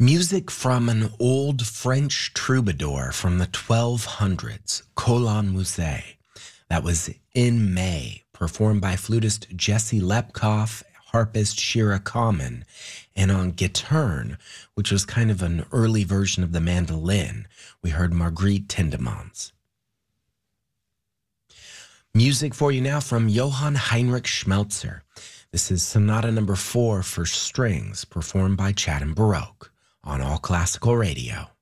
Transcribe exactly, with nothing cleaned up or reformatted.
Music from an old French troubadour from the twelve hundreds, Colin Musset. That was In May, performed by flutist Jesse Lepkoff, harpist Shira Kamen, and on Gittern, which was kind of an early version of the mandolin, we heard Marguerite Tindemans. Music for you now from Johann Heinrich Schmelzer. This is Sonata number four for strings, performed by Chatham Baroque on All Classical Radio.